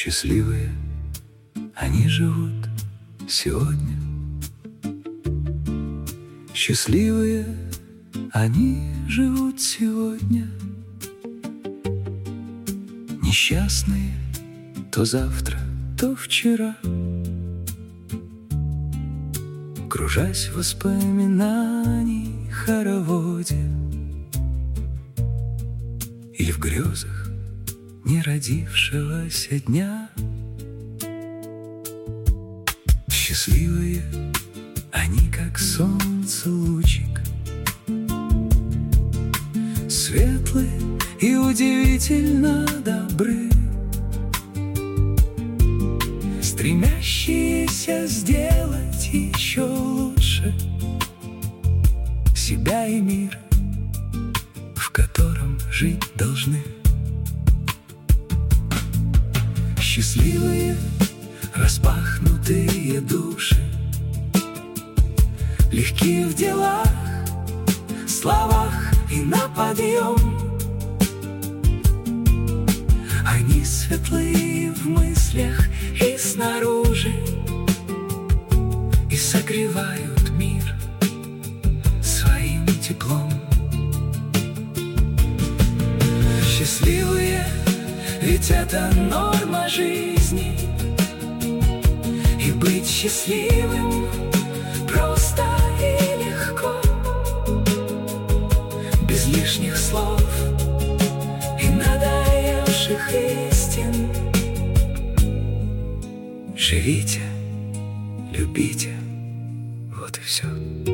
Счастливые они живут сегодня. Счастливые они живут сегодня. Несчастные то завтра, то вчера, кружась в воспоминаний хороводе или в грезах не родившегося дня. Счастливые они, как солнце лучик, светлые и удивительно добры, стремящиеся сделать еще лучше себя и мир, в котором жить должны. Счастливые распахнутые души, легкие в делах, словах и на подъем. Они светлые в мыслях и снаружи, и согревают мир своим теплом. Счастливые, ведь это норма жизни, и быть счастливым просто и легко, без лишних слов и надоевших истин. Живите, любите, вот и все.